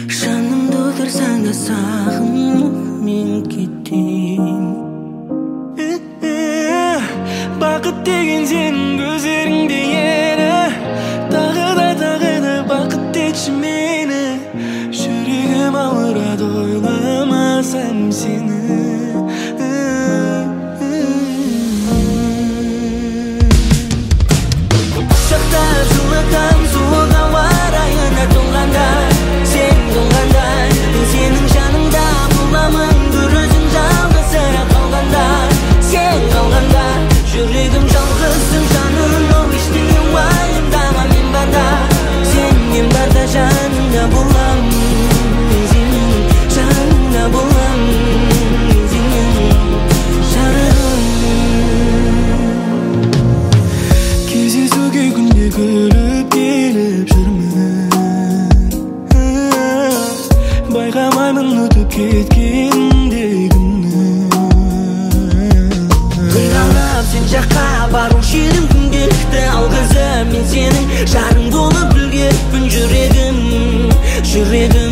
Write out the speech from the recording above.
Жанымды өлтірсең де сағынып мен кетем. Бақыт деген сенің көздеріңде еді, тағы да бақыт етші мені. Жүрегім ауырады ойламасам сені. Құшақтап жылытам суық ауа райына тоңғанда, сен тоңғанда, мен сенің жаныңда боламын. бір өзің жалғызсырап қалғанда, сен қалғанда, жүрегім жалғызсың жаным. Ол ештеңе уайымдама мен барда, сен барда жаныңда боламын. Мен сенің жаныңда боламын. Мен сенің жарығым. Кездесуге күнде күліп келіп жүрмін, байқамаймын өтіп кеткенде күнні. Қиналып сен жаққа бару шерім күнделікті алғызып, мен сенің жарың болып үлгеріппін. Жүрегім